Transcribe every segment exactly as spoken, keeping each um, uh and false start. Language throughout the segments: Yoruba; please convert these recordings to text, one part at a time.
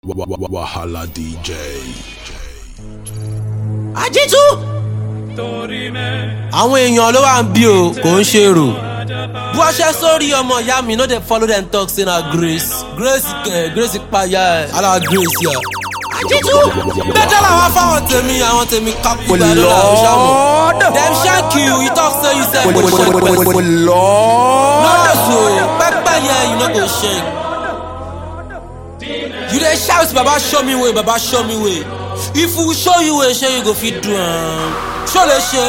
Wahala D J. Ajitu. Àwọn èèyàn ló wà ń bí o, kò ń ṣe èrò. Bó a ṣe sórí ọmọ ìyá mi no dey follow dem talk say na Grace. Grace kẹ̀ Grace payá ẹ̀, ala Grace yà. Ajitu. Bẹ́ẹ̀ làwọn fáwọn tèmi, àwọn tèmi kápò gbàdúrà làwọn ṣàmù. Dem shank you, you talk say you say. No no so, pẹ́pẹ́ yẹn you no go shake. You dey shout, Baba show me way, Baba show me way. If we show you way, show you go fit do am. Show le ṣe.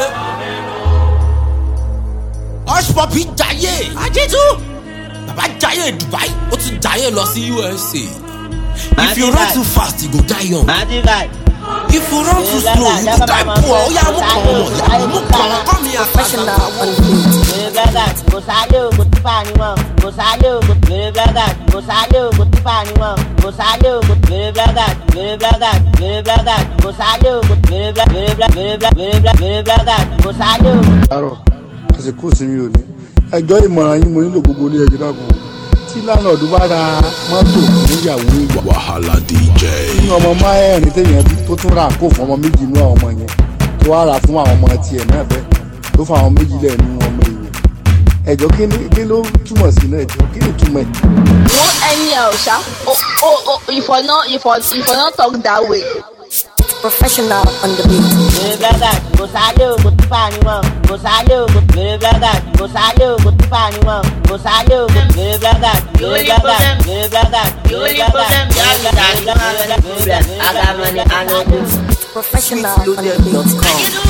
Hush Puppy Jaye. Ajitu. Baba Jaye Dubai. O tún Jaye lọ sí U S A. If you run too fast, you go die young. If you run too slow, you go die poor. Oya mú kàn ọmọ, ya mú kàn ọmọ. Come here, professional on the beat. Go salo, go tipa ni wọn. Go salo, go gere blagat. Go salo, go tipa ni wọn. Go salo, go gere blagat. Gere blagat, gere blagat. Go salo, go gere blagat. Gere blagat, gere blagat, gere blagat. Go salo. Àrò, àsìkò sinmi òní. Ẹjọ́ ìmọ̀ràn yín mo nílò gbogbo ní ẹgbẹ́ dàgbò. Tí lánàá bá ra mọ́tò níyàwó ìwà. Wahala D J. Ní ọmọ mẹ́rin téèyàn bí tó tún ra àkó fún ọmọ méjì inú àwọn ọmọ yẹn. Tó wá rà fún àwọn ọmọ tiẹ̀ náà bẹ́ẹ̀. Ló fún àwọn méjì lẹ̀ nínú ọmọ ìwé. Ẹjọ́ kí ni kí ló túmọ̀ sí náà ẹjọ́ kí ni túmọ̀ ẹ̀? No anyhow sha. Oh oh oh if I no if I if I no talk that way. Professional on the beat. Gere blagat. Go salo, go tipa ni wọn. Go salo, go gere blagat. Go salo, go tipa ni wọn. Go salo, go gere blagat. Gere blagat, gere blagat. The only problem you have is that you don't have any problem. I got money, I know this. Professional on the beat.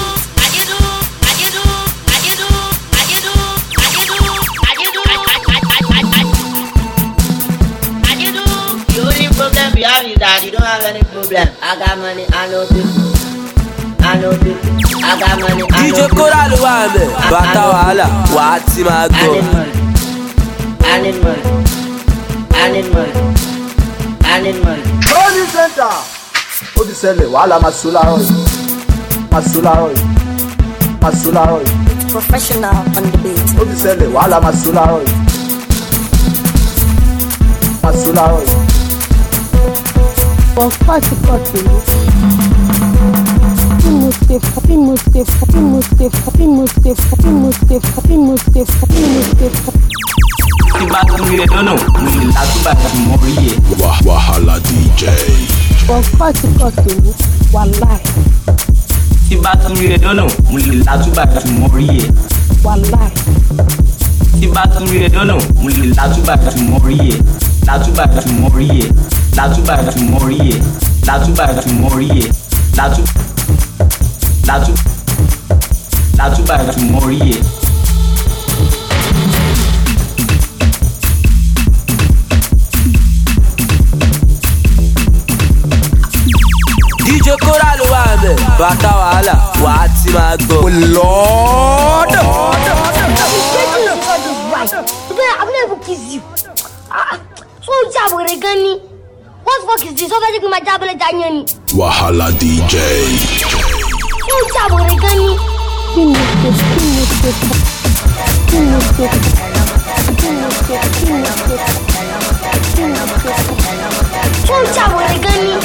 Problem you have is that you don't have any problem. I got money, I know this. I know this. I got money, I know this. D J Kora ló wà ńbẹ̀, bàtà wàhálà, wà á ti máa gbọ́. I need money. I need money. I need money. Money center. Ó ti ṣẹlẹ̀ wàhálà máa so láàárọ̀ yìí. Máa so láàárọ̀ yìí. Máa so láàárọ̀ yìí. Professional on the beat. Ó ti ṣẹlẹ̀ wàhálà máa so láàárọ̀ yìí. Máa so láàárọ̀ yìí. Bon, party, party. Happy Mustafa, happy Mustafa, happy Mustafa, happy Mustafa, happy Mustafa, happy Mustafa, happy Mustafa. Tí bá tún rí rẹ̀ lọ́nà, mo lè látúbà tí mo rí yẹ. Wahala D J. Bon, party, party. Wallahi. Tí bá tún rí rẹ̀ lọ́nà, mo lè látúbà tí mo rí yẹ. Wallahi. Tí bá tún rí rẹ̀ lọ́nà, mo lè látúbà tí mo rí yẹ. Látúbà tí mo rí yẹ. Látúbà tí mo rí yẹ. Látúbà tí mo rí yẹ. Látú. Látú. Látúbà tí mo rí yẹ. D J Kora ló wà ńbẹ̀, bàtà wàhálà, wà á ti máa gbọ́. Lord. Today I'm never kiss you. Ah, so jabure gani. What the fuck is this? Somebody give my jabure janyani. Wahala D J. So jabure gani. Finish this, finish this, finish this, finish this, finish this. So jabure gani.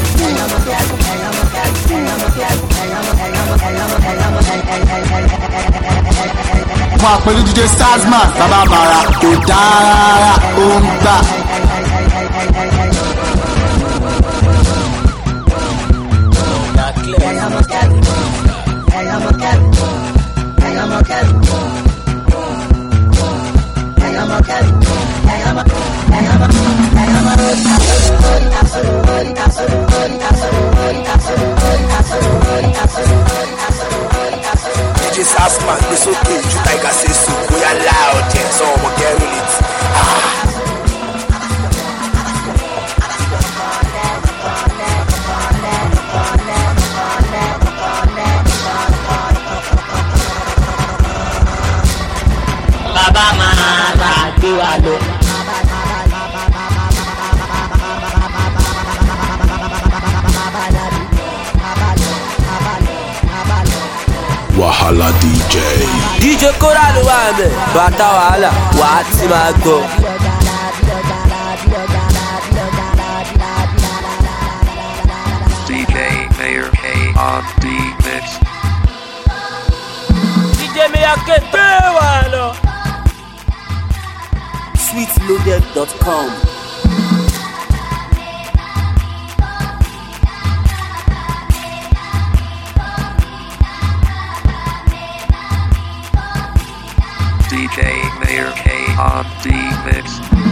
Fún àpẹẹrẹ D J Starsman, bàbá Mara, kò dára, ó ń gbà. D J Starsman, gbé sókè ju Tiger ṣe sùn bóyá loud ẹ̀ sọ ọmọ kẹrin létí. Bàbá máa bá gbé wa lọ. Wahala D J. D J Kora ló wà ńbẹ̀, bàtà wàhálà, wà á ti máa gbọ́. loaded dot com. D J Mayor K on the mix.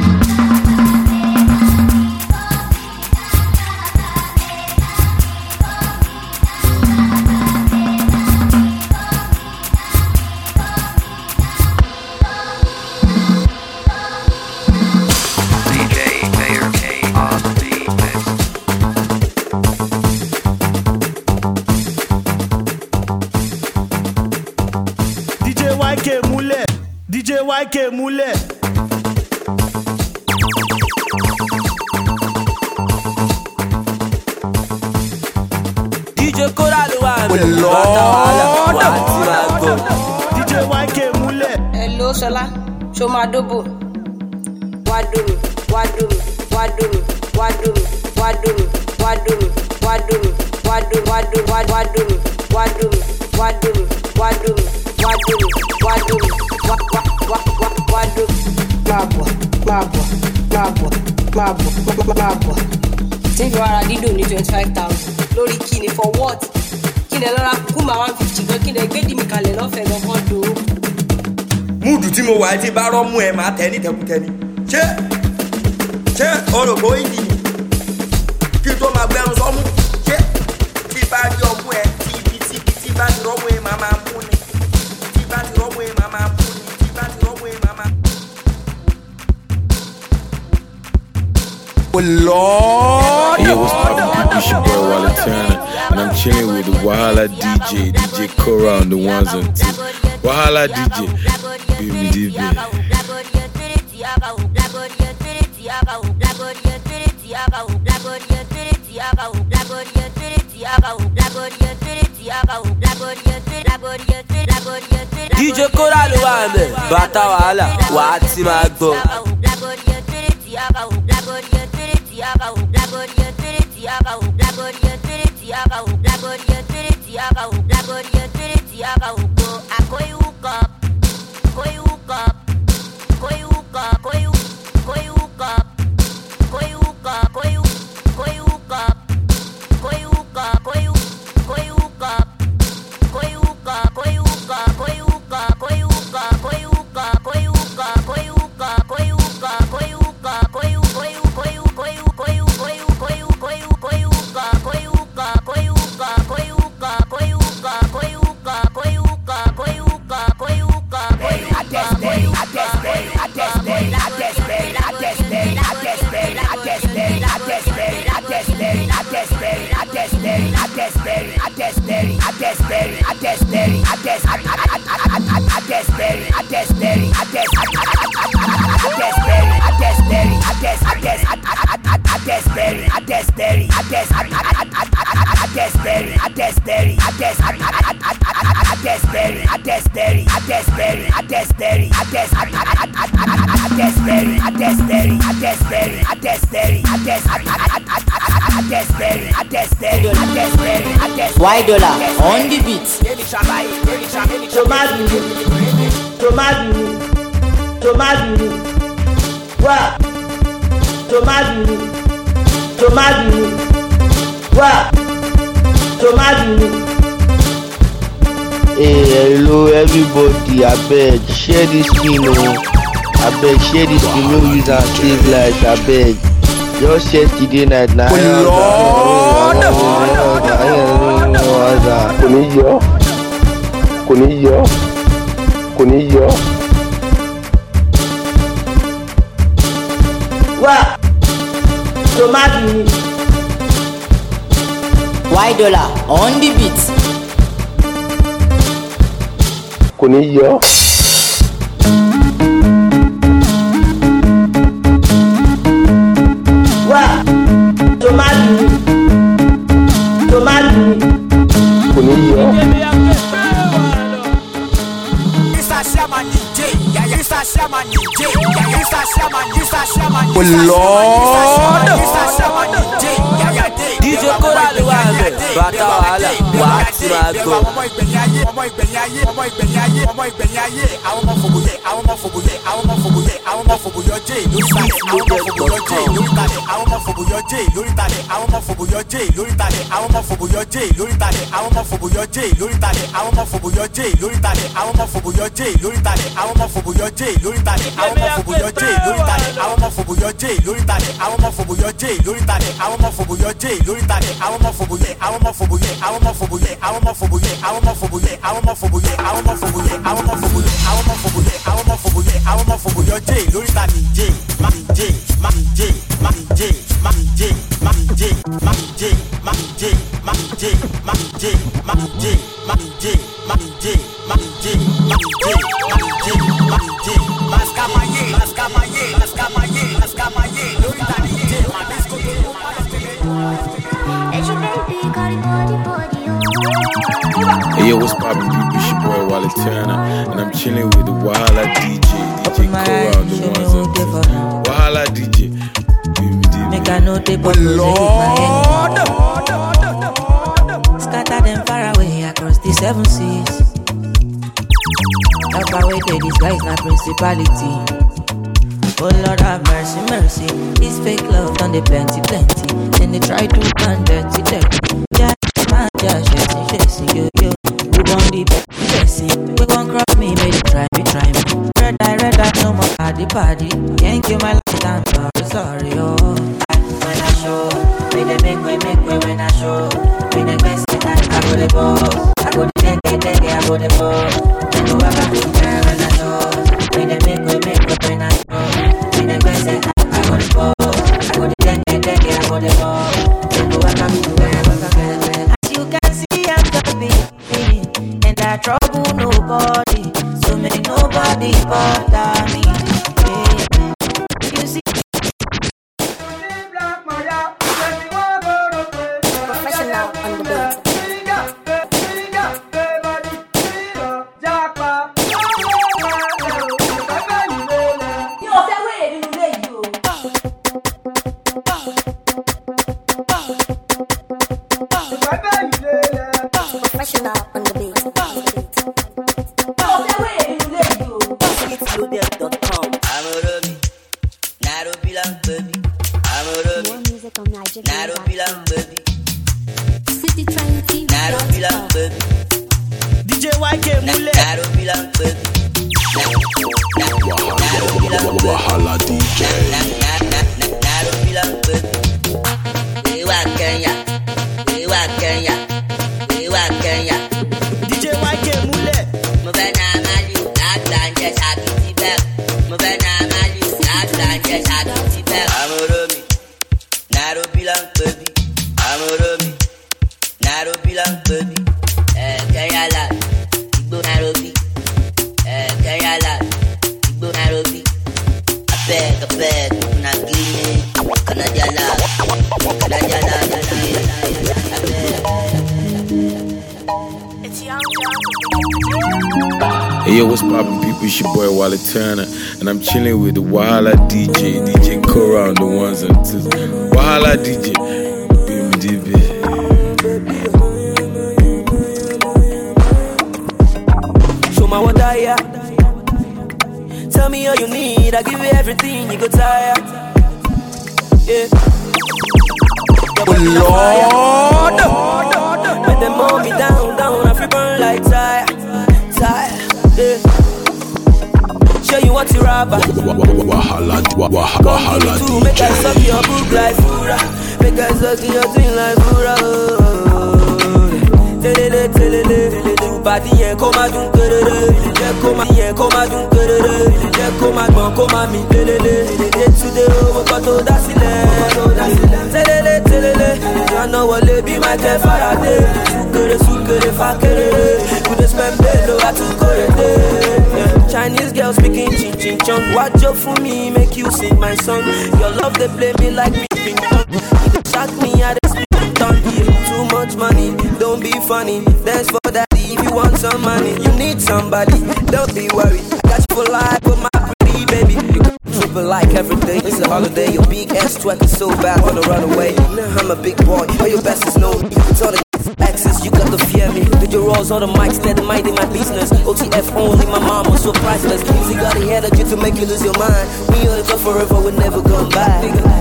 D J Y K múlẹ̀. D J Kora ló wà ní bàtà wàhálà wà á ti máa gbọ́. D J Y K múlẹ̀. Hello Ṣọlá, ṣo máa dóbò? Wá dómi, wá dómi, wá dómi, wá dómi, wá dómi, wá dómi, wá dómi, wá dómi, wá dómi, wá dómi, wá dómi, wá dómi, wá dómi, wá dómi, wá dómi, wá wá wá wá wá dómi. Máa bọ̀, máa bọ̀, máa bọ̀, máa bọ̀, máa bọ̀. Tí ìfẹ́ ara dídò ní twenty five thousand lórí kíni for what? Kí ni ẹ lọ́ra kú máa one fifty gan, kí ni ẹ gbé dì mí kalẹ̀ lọ́fẹ̀ẹ́ gan kan do. Múùdù tí mo wà tí bá rọ́mú ẹ máa tẹ̀ ní tẹkùtẹ̀ni. Ṣé ṣé orògbò ìdí ni kí n tó máa gbẹrun sọ́mú? Ṣé tí bá rí ọmú ẹ tí ibi tí ibi tí bá ti rọ́mú ẹ máa máa mú ni? Tí bá ti rọ́mú ẹ máa máa mú ni? Tí bá ti rọ́mú ẹ máa máa. Oh Lord! Hey, what's up? It's your boy Wale Turner, and I'm chilling with the Wahala D J, D J Kora on the ones and twos. Wahala D J, give me this bit. D J Kora ló wà ní bàtà wàhálà wà á ti máa gbọ́. Why dollar on the beat? Tomadu, tomadu, tomadu, wa, tomadu, tomadu, wa, tomadu. Hey, hello everybody, abeg share this thing o, abeg share this thing, no use am save life, abeg. Just yesterday night na kò ní yọ kò ní yọ kò ní yọ. Wá tomadu. Why dollar on the beat? Kò ní yọ. Wá tomadu. Tomadu. Kò ní yọ. Oh Lord! D J Kora ló wà ní bàtà wàhálà wà á ti máa gbọ́. Ọmọ ìgbẹ̀yìn ayé, ọmọ ìgbẹ̀yìn ayé, ọmọ ìgbẹ̀yìn ayé, ọmọ ìgbẹ̀yìn ayé, àwọn ọmọ fòbòyẹ, àwọn ọmọ fòbòyẹ, àwọn ọmọ fòbòyẹ, àwọn ọmọ fòbòyẹ jay lórí talẹ̀ àwọn ọmọ fòbòyọ jay lórí talẹ̀ àwọn ọmọ fòbòyọ jay lórí talẹ̀ àwọn ọmọ fòbòyọ jay lórí talẹ̀ àwọn ọmọ fòbòyọ jay lórí talẹ̀ àwọn ọmọ fòbòyọ jay lórí talẹ̀ àwọn ọmọ fòbòyọ jay lórí talẹ̀ àwọn ọmọ fòbòyọ jay lórí talẹ̀ àwọn ọmọ fòbòyọ jay lórí talẹ̀ àwọn ọmọ fòbòyọ jay lórí talẹ̀ àwọn ọmọ fòbòyọ jay lórí talẹ̀ àwọn ọmọ fòbòyọ jay lórí talẹ̀ àwọn ọmọ fòbòyọ jay lórí talẹ̀ àwọn ọmọ fòbòyẹ àwọn ọmọ fòbòyẹ àwọn ọmọ fòbòyẹ àwọn ọmọ fòbòyẹ àwọn ọmọ fòbòyẹ àwọn ọmọ fòbòyẹ àwọn ọmọ fòbòyẹ àwọn ọmọ fòbòyẹ àwọn ọmọ fòbòyẹ àwọn ọmọ fòbòyẹ àwọn ọmọ fòbòyọ jay lórí talẹ̀ jay mami jay mami jay mami jay mami jay mami jay mami jay mami jay mami jay mami jay mami jay mami jay mami jay mami jay mami jay mami jay mami jay mascamaye mascamaye mascamaye mascamaye lórí talẹ̀ jay mami disco Hey yo, what's poppin' people? It's your boy Wale Turner, and I'm chilling with the Wahala D J, D J Cora, the ones and twos. Wahala D J, make I know they put Lord. Scatter them far away across the seven seas. Help away the disguise, not principality. Oh Lord have mercy, mercy. This fake love done the plenty, plenty. Then they try to turn dirty, dirty. Yeah, man, yeah, chasing, chasing, yo, yo. We want the blessing. We won't cross me, baby, try me, try me. Red eye, red eye, no more party, party. Can't kill my life, I'm sorry, sorry, oh. When I show, when they make way, make way when I show. When they best in time, I go the ball. I go the deck, deck, deck, I go the ball. Then go back to there when I show. When they make way, make way when I show. When they best in time, I go the ball. I go the deck, deck, deck, I go the ball. Then go back to there when I show. As you can see, I'm coming, and I trouble nobody. So many nobody bother me. You see. Professional on the beat. Professional on the beat. More music on Nigeria. Nairobi Land, baby. City Train T V. Nairobi Land, baby. D J Y K Mule. Nairobi Land, baby. Nairobi Land, Wahala D J. Nairobi Land, baby. We want Kenya. We want Kenya. We want Kenya. D J Y K Mule. Mo fẹ́ na Mali, láti àjẹ́ ṣàkìtì bẹ́ẹ̀. Mo fẹ́ na Mali, láti àjẹ́ ṣàkìtì bẹ́ẹ̀. Amoromi, Nairobi Land, baby. Amoromi, Nairobi Land, baby. Eh, Kenya Land, Igbo Nairobi. Eh, Kenya Land, Igbo Nairobi. I beg, I beg, na give me Canadian Land, Canadian Land, I beg. It's young, Hey yo, what's poppin' people? It's your boy Wale Turner, and I'm chilling with the Wahala D J, D J Cora, the ones and twos. Wahala D J, B M D B. Show my what I yeah. Tell me all you need, I give you everything, you go tired. Yeah. Lord. When they mow me down, down, I feel burn like tire, tire. Yeah. Show you what you rapper. Wahala, wahala D J. Make I suck your book like Fura. Make I suck your thing like Fura. Telele, telele, telele. Badi yen koma dun kerere. Je koma yen koma dun kerere. Je koma gbon koma mi telele. Day to day, we got to that silence. Telele, telele. I know what they be my care Faraday. Sukere, sukere, fakere. We just spend bello at two corridor. Chinese girl speaking chin chin chong. Watch out for me, make you sing my song. Your love they play me like ping pong. You shock me at the speed on here. Too much money, don't be funny. Dance for that if you want some money. You need somebody, don't be worried. I got you for life with my pretty baby. You triple like every day, it's a holiday. Your big ass twerk is so bad, wanna run away. I'm a big boy, all your best is known. It's all the exes, you got to fear me. Did your roll bars on the mic, steady minding my business. O T F only, my mom was so priceless. Music got the energy to make you lose your mind. We on the go forever, we'll never come back.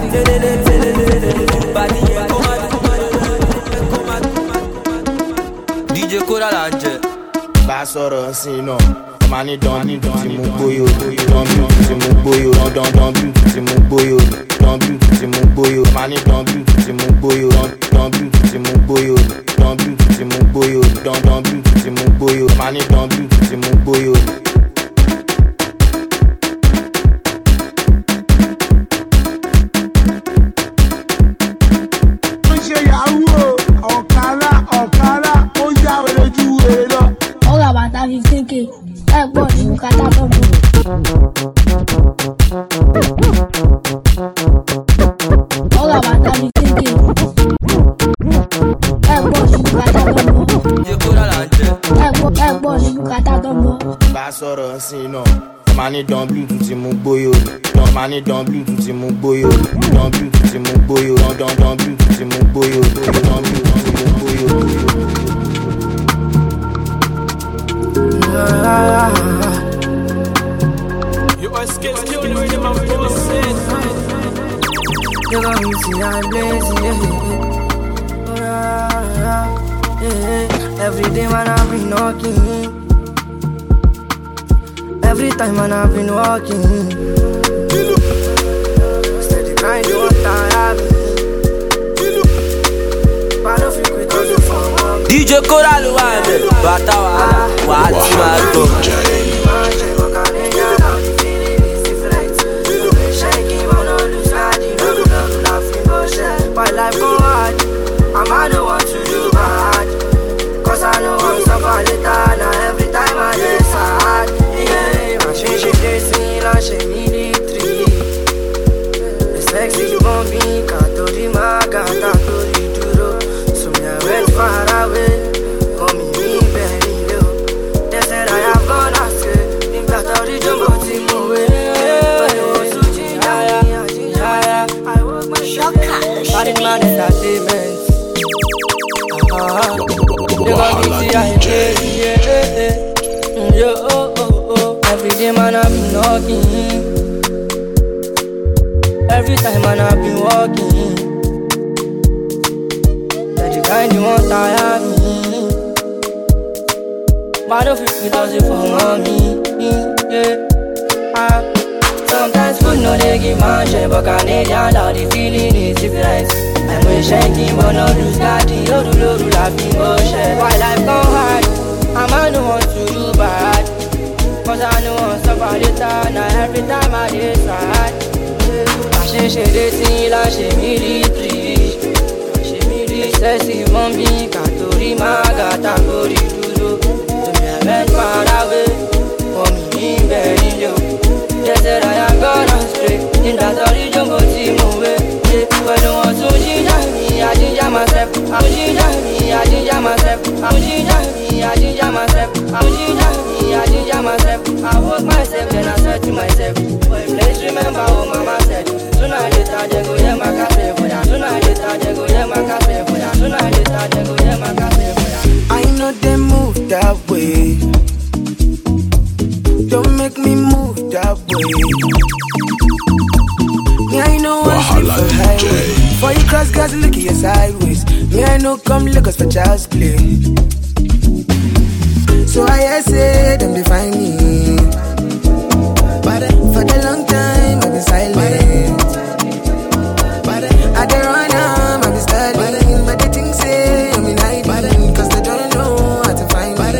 D J Kora Lanje. Basoro sino. Mani don bin ti mu boyo, don bin ti mu boyo, don don bin ti mu boyo, don bin ti mu boyo, mani don bin ti mu boyo, don bin ti mu boyo, don bin ti mu boyo, don don bin ti mu boyo, mani don bin ti mu boyo. Ṣé yahoo ọ̀kàrà ọ̀kàrà ó yá wẹ̀rẹ̀ ju wẹ̀rẹ̀ lọ. Ọ̀rọ̀ bàtà fifteen k. Ẹ gbọ́ nínú kátà tó mú. Ọ̀rọ̀ bàtà mi kéèké. Ẹ gbọ́ nínú kátà tó mú. Ẹ gbọ́ nínú kátà tó mú. Bá sọ̀rọ̀ sí iná, mani don bin ti mu boyo, don mani don bin ti mu boyo, don bin ti mu boyo, don don don bin ti mu boyo, don bin ti mu boyo. You are scared to kill me, my boss said. You got me see I'm lazy, yeah. Every day man I've been knocking. Every time man I've been walking. Steady grind, you want time. Part of you quit us for D J Kora Luande, Batawa, what's my go? My life go hard, and I don't want to do bad. Cause I know I'm suffer later, now every time I get sad. Yeah, I change it, they see, I change military. The sexy bumpy, Katori Magata, Tori Duro. So me I went far away, come me very low. They said I have gone astray, in Katori Jumbo Timo. Bad man entertainment. Uh-huh. They got me see I hate, yeah, yeah. Yo, oh, oh, oh. Every day man I've been knocking. Every time man I've been walking. That the kind you want tire me. But if you does it for mommy, yeah. Ah. Sometimes food no they give man share, but Canadian love the feeling is different. And we shaking but no lose got the old load laughing bullshit. Why life gone hard, a man don't want to do bad. Cause I know I'm suffer later, now every time I decide. I should share this thing, I should military. I should military, sexy mommy, Katori Magata, Tori Duro. To me I went far away, for me in very low. They said I am gone astray. In that origin, but see my way. When no one to ginger me, I ginger myself. I'm ginger me, I ginger myself. I'm ginger me, I ginger myself. I'm ginger me, I ginger myself. I woke myself, then I said to myself, boy, please remember what mama said. Sooner or later, they go hear my cafe for ya. Sooner or later, they go hear my cafe for ya. Sooner or later, they go hear my cafe for ya. I know they move that way. Don't make me move that way. Me I know one sleep for highway. For you cross guys look at you sideways. Me I know come Lagos for child's play. So I say them define me. But for the long time I've been silent. But I don't run now I've been studying. But they think say I'm in hiding. Cause they don't know how to find me.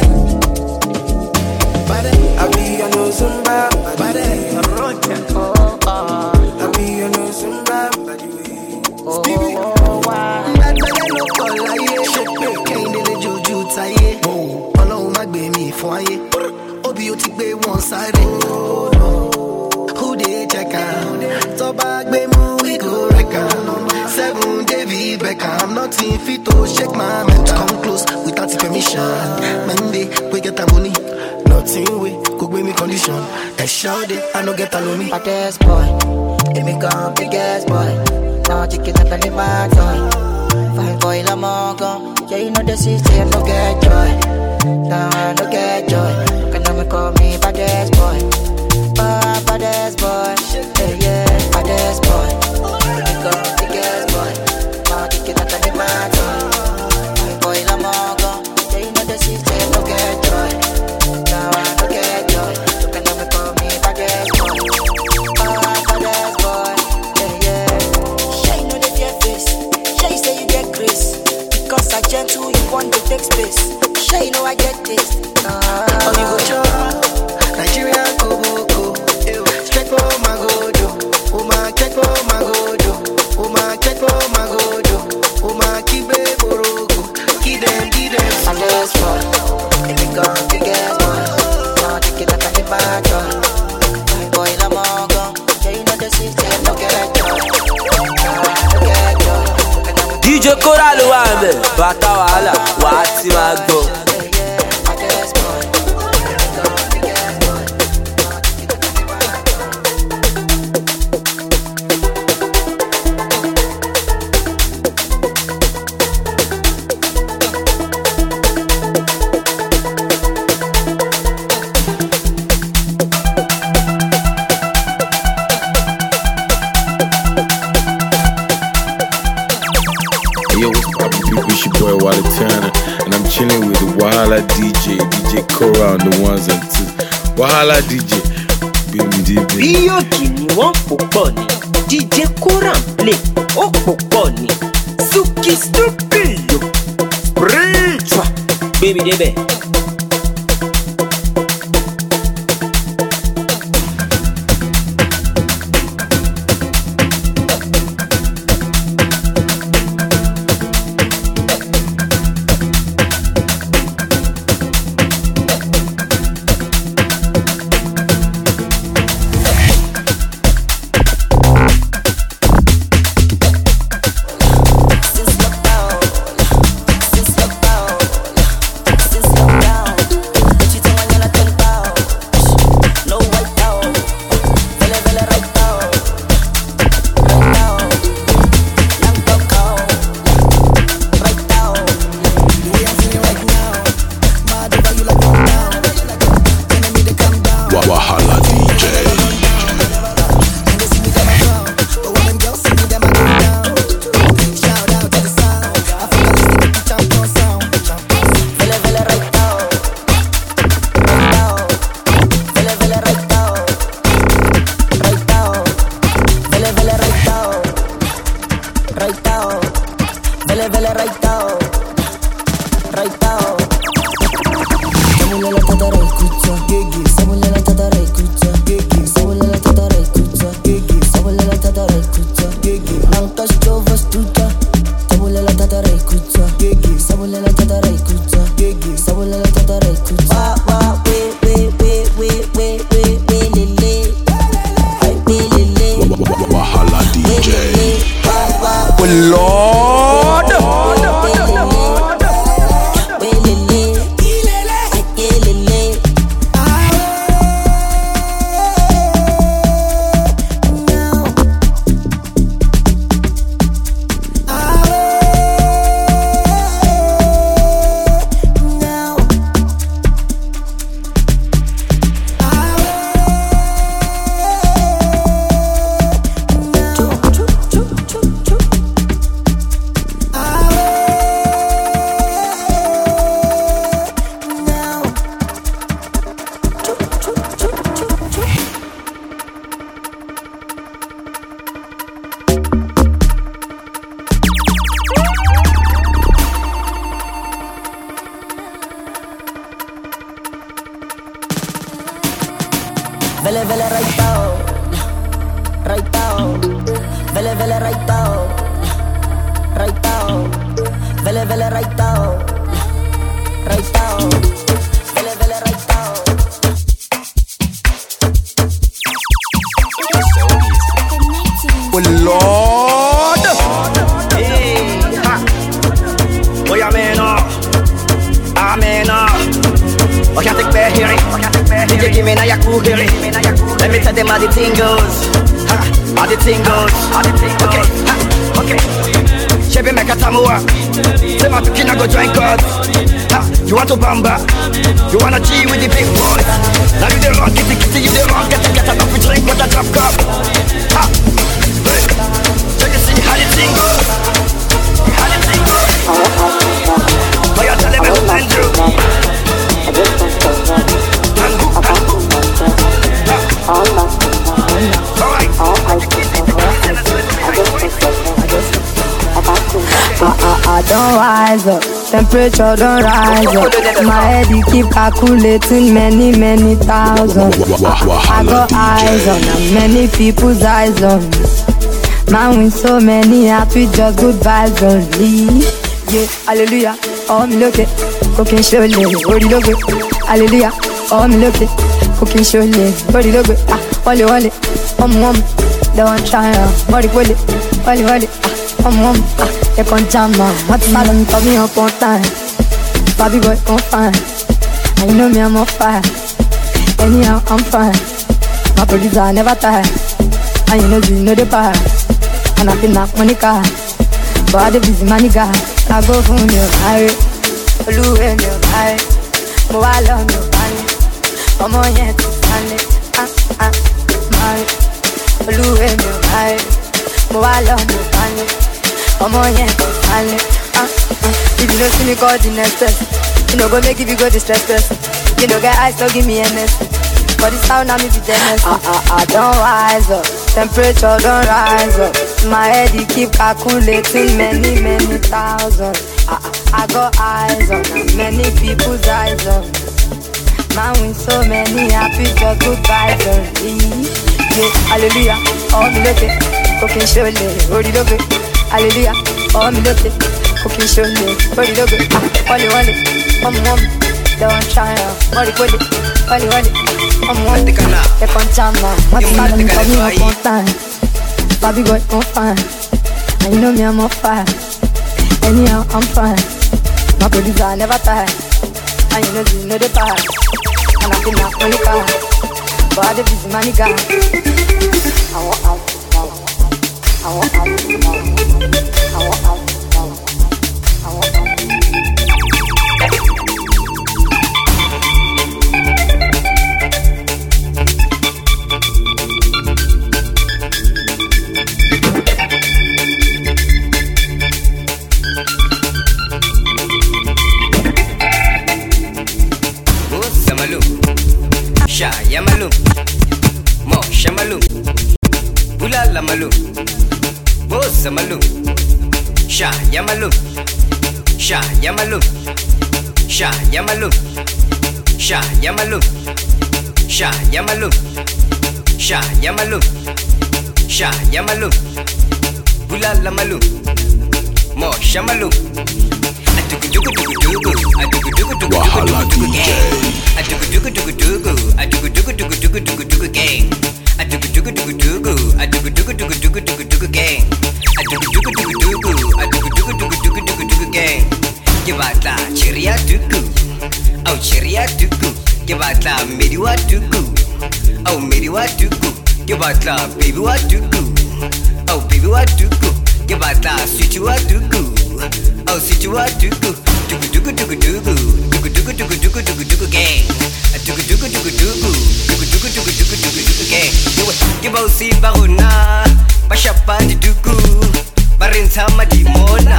I be on no Zumba, but I oh, oh. I be on no Zumba, but you Stevie, oh, wow. That man no call like shit. Can't really juju tie. Oh, Ọlọ́run má gbé mi fún ayé. Obi o ti gbé wọn sáré. Who dey check am? Tó bá gbé mú we go wreck am. Seven David Beckham, nothing fit to shake my mental. Come close without permission. Monday we get the money. Nothing we could give me condition. And shout it, I no get alone me. Baddest boy, let me go biggest boy. Now chicken at the bad boy. Fine boy, la mongo. Yeah, you know the city, I no get joy. Now I no get joy. Can I call me baddest boy? Oh, baddest boy. Yeah, yeah, baddest boy. Baby girl, biggest boy. Now take it out of the matter. My boy, I'm all gone. Yeah, you know the system no get joy. Now I no get joy. Can I call me baddest boy? Oh, baddest boy. Yeah, yeah. Shy, you know the fear face. Shy, you say you get grace. Because I gentle, you want to take space. Shy, you know I get this. Ah, oh, you go chop. Nigeria Koboko. Straight for my gojo. Uma check for my gojo. Uma check for my gojo. Uma kibe borogo. Give them, give them. I'm just for. If we go, big ass boy. Now take it like a bad boy. My boy, I'm all gone. Yeah, you know the system, no get joy. No get joy. D J Kora ló wà ńbẹ̀, bàtà wàhálà, wà á ti máa gbọ́. Yo, what's poppin', people? It's your boy Wally Turner, and I'm chilling with the Wahala D J, D J Kora on the ones and twos. Wahala D J, B M D B. Bí òkì ni wọ́n pò pọ̀ ni, D J Kora ń play, ó pò pọ̀ ni. Suki Stupido, spiritual, baby débẹ̀. Vele vele right out, right out. Vele vele right out, right out. Vele vele right out, right out. Vele vele right out. Oh Lord, hey, ha. Oh yeah, man, oh, ah man, oh. Oh, can't take back here. D J give me na yaku here. Let me tell them how the thing goes. Ha, how the thing goes. Okay, ha, okay. Chevy make a tamuwa. Say my pikin I go join God. Ha, you want to bamba? You wanna G with the big boys? Now you the wrong, kitty kitty, you the wrong. Get a get a coffee drink with a drop cup. Ha, hey, so you see how the thing goes? How the thing goes? Oh, you tell him I'm Andrew. Andrew, Andrew. I, I, I don't rise up, temperature don't rise up. My head he keep calculating many, many thousands. I got eyes on and many people's eyes on me. Man with so many happy, just good vibes only. Yeah, hallelujah, oh me look it, cooking surely, body look it. Hallelujah, oh me look it, cooking surely, body look it. Ah, wally wally, um um, they want try, body wally, wally wally. Um, um, ah, you can't jam man. What's mad and call me up on time. Bobby boy, I'm fine. And you know me, I'm on fire. Anyhow, I'm fine. My producer never tired. And you know, you know the power. And I feel knock money car. But I the busy money guy. I go from your high. Blue and your high. But I love your body. I'm on yet to stand it. Ah, ah, my. Blue and your high. But I love your body. I'm on here, I'm ah, ah. If you don't see me, call the next step. You know, go make if you go distress stress. You know, get eyes, so give me a mess. For this sound, I'm with the mess. Ah, ah, ah, don't rise up. Temperature don't rise up. My head, he keep calculating many, many thousands. Ah, ah, I got eyes on and many people's eyes on. Man with so many happy, just good vibes on. Yeah, hallelujah, oh, me look it. Cooking surely, body look it. Hallelujah, oh me look it, cooking surely, body look it. Ah, wally wally, um um, don't try, wally wally, wally wally, um um. They can't jam man, what's that? I'm coming up on time. Bobby boy, I'm fine, and you know me, I'm on fire. Anyhow, I'm fine. My producer never tired, and you know you know the power. And I feel not only car, but I the busy money guy. I want out. I want out. I want out. I want out. Oh, Samalu, Sha Yamalu, Mo Shamalu, Bula Lamalu. Bossa Malu, Sha Yamalu, Sha Yamalu, Sha Yamalu, Sha Yamalu, Sha Yamalu, Sha Yamalu, Sha Yamalu, Bula Lamalu, Mo Shamalu, Adugu Dugu Dugu Dugu, Adugu Dugu Dugu Dugu Dugu Gang, Adugu Dugu Dugu Dugu, Adugu Dugu Dugu Dugu Dugu Dugu Gang, Adugu Dugu Dugu Dugu, Adugu Dugu Dugu Dugu Dugu Dugu Gang. Adugu dugu dugu dugu, adugu dugu dugu dugu dugu dugu gang. Gebatla ceria dugu, au ceria dugu. Gebatla mediwa dugu, au mediwa dugu. Gebatla baby wa dugu, au baby wa dugu. Gebatla sweetie wa dugu, au sweetie wa dugu. Dugu dugu dugu dugu, dugu dugu dugu dugu dugu dugu gang. Adugu dugu dugu dugu, dugu dugu dugu dugu dugu dugu gang. Gebau si barona. Pashapa di dugu, barinsa madimona,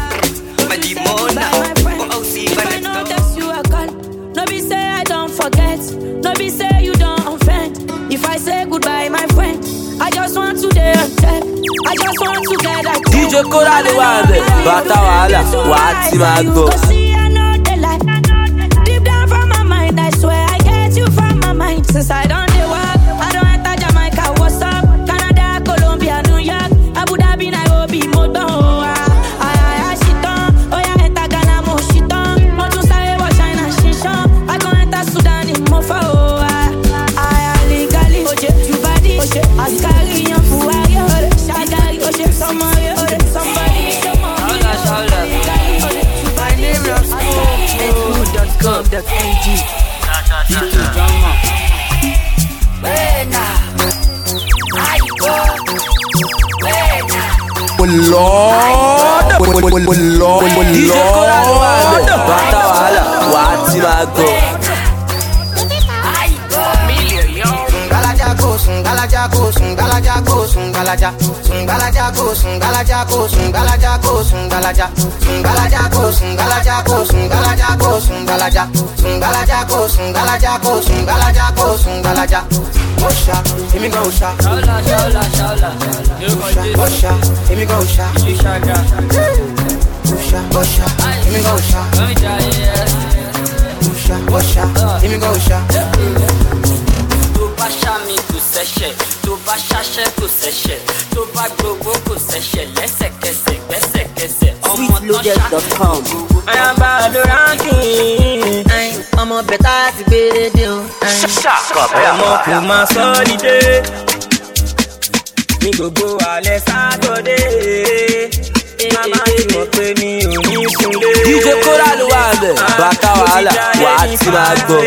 madimona. Go out see I know that you are gone. No be say I don't forget. No be say you don't offend. If I say goodbye, my friend, I just want to dare check. I just want to get that. D J Kora the one, Bata Wala, what's my go? See, I know the light. Deep down from my mind, I swear I get you from my mind. Since I don't do work, I don't enter Jamaica. What's up? Colombia, New York, Abu Dhabi, Nairobi, Moto. Ay, ay, ay, shiton. Oh, yeah, enter Ghana, mo shiton. Mo tún sáré wọ China, shishon. I go enter Sudan, in Mofa. Oh, ay, ay, legally. Oje, you body. Oje, Askari, yan Fuwari. Ode, Shagari. Oje, somebody. Ode, somebody. Hold on, hold on. My name is Smoke dot com dot A G. YouTube drama. Oh Lord, D J Kora ló wà bẹ̀. Bàtà wàhálà wà á ti máa gbọ́. Galaja go, sun galaja go, sun galaja, sun galaja go, sun galaja go, sun galaja go, sun galaja, sun galaja go, sun galaja go, sun galaja go, sun galaja, sun galaja go, sun galaja go, sun galaja go, sun galaja. Osha, emi go osha. Shaula, shaula, shaula. Osha, emi go osha. Osha, osha, emi go osha. Osha, osha, emi go osha. Tó bá ṣàmì kò ṣẹ̀ṣẹ̀, tó bá ṣàṣẹ̀ kò ṣẹ̀ṣẹ̀, tó bá gbogbo kò ṣẹ̀ṣẹ̀, lẹ́sẹ̀kẹsẹ̀ gbẹ́sẹ̀kẹsẹ̀ ọmọ tó ṣàkóso. Ayamba ló ránkì, ọmọ bẹ̀tà ti gbére dé o. Ọmọ kò máa sọ́ọ́lídé, ní gbogbo alẹ́ sátọ̀dé. Màmá ti mọ̀ pé mi ò ní sunlé. D J Kora ló wà bẹ̀. Bàtà wàhálà wà á ti máa gbọ́.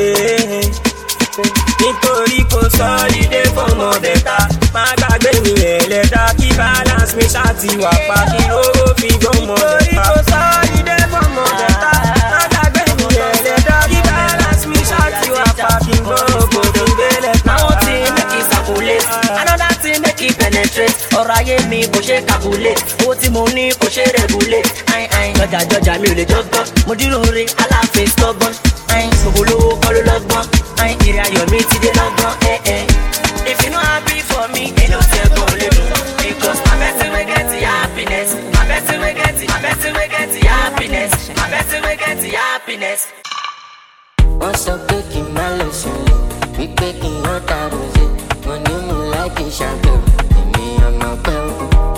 Nítorí kò sọ́ọ́lídé fọmọ bẹ̀ta, má gbàgbé mi ẹlẹ́dá kí balance mi ṣáàtì wà pa kí owó fi gbọ́mọ bẹ̀ta. Nítorí kò sọ́ọ́lídé fọmọ bẹ̀ta, má gbàgbé mi ẹlẹ́dá kí balance mi ṣáàtì wà pa kí owó fi gbélé. Now thing make it circulate, another thing make it penetrate. Ọ̀rọ̀ ayé mi kò ṣe calculate, owó tí mo ní kò ṣe regulate. Jọjà jọjà mi ò lè jọgbọ́n, mo dúró re aláàfin stubborn. Gbogbo lówó kọ́ ló lọ́gbọ́n, ìrìn ayọ̀ mi ti dé lọ́gbọ́n. If you no happy for me, èlò tí ẹ gbọ́ lè lò. Because my person wey get the happiness, my person wey get the, my person wey get the happiness, my person wey get the happiness. Wọ́n sọ pé kí n má lọ sùnlé, wípé kí n má ta rosé. Mo ní mo láìkí ṣàgbọ̀, èmi ọmọ pẹ́ o.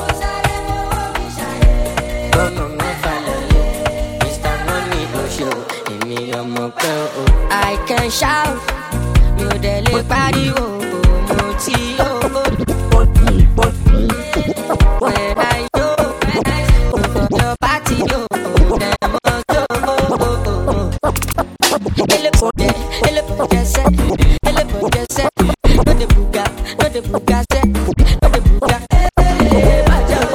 Bọ́mọ mẹ́fà lọ́lẹ̀, Mister Money ló ṣe o, èmi ọmọ pẹ́ o. I can shout, mi ò dẹ̀ lè pariwo, mo ti yó. When I go, for your party, yo, dem must go. Ele pode, ele pode ser, ele pode ser. No de buga, no de buga ser, no de buga. Ele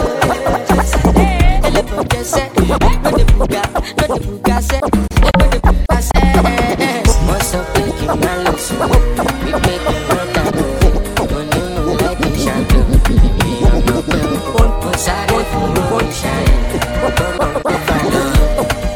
pode ser, no de buga, no de buga ser, no de buga ser. Wọ́n sọ pé kí n má lọ sùn, wípé kí n má ta rosé. Mo ní mo láìkí ṣàgbọ̀, èmi ọmọ pẹ́ o. Mo sáré fún owó ìṣàyẹ̀, bọ́mọ mẹ́fà lọ́lẹ̀.